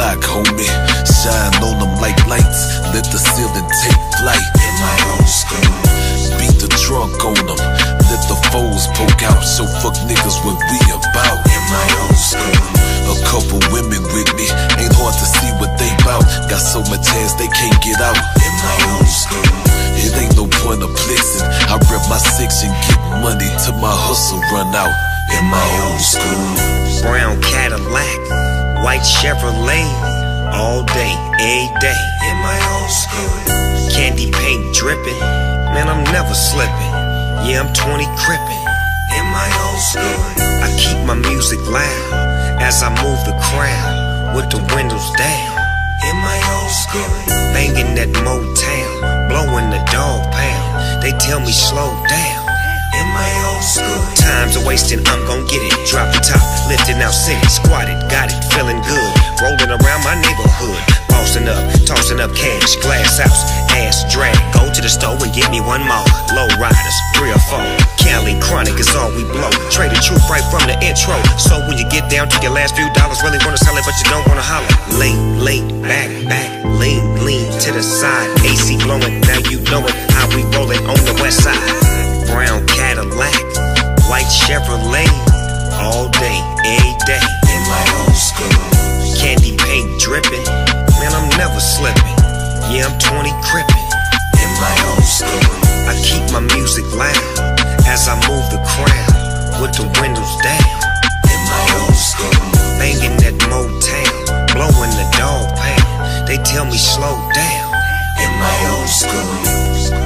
block, homie. Shine on them like lights, let the ceiling take flight. In my old school, beat the trunk on them, let the foes poke out. So fuck niggas what we about. In my old school, a couple women with me, ain't hard to see what they bout. Got so much ass they can't get out. In my old school, it ain't no point of flexing. I rep my section, get money till my hustle run out. In my old school, brown Cadillac, white Chevrolet, all day, every day. In my old school, candy paint dripping, man I'm never slipping. Yeah, I'm 20 crippin'. In my old school, I keep my music loud as I move the crowd with the windows down. In my old school, banging that Motown, blowing the dog pound. They tell me slow down. In my old school, time's a wasting, I'm gon' get it. Drop the top, lifting out city, squatted, got it, feeling good. Rolling around my neighborhood, bossing up, tossing up cash, glass house, ass drag. Go to the store and get me one more. Low riders, 3 or 4. Cali Chronic is all we blow. Trade the truth right from the intro. So when you get down to your last few dollars, really wanna sell it, but you don't wanna holler. Lean, back, lean to the side. AC blowing, now you know it. How we rollin' on the west side. Brown Cadillac, white Chevrolet, all day, every day. In my old school, candy paint dripping, man I'm never slipping. Yeah, I'm 20 crippin'. In my old school, I keep my music loud as I move the crowd with the windows down. In my old school, banging that Motown, blowing the dog pound. They tell me slow down. In my old school.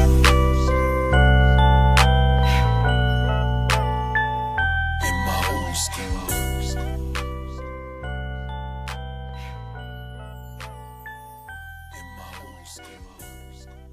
In my old school.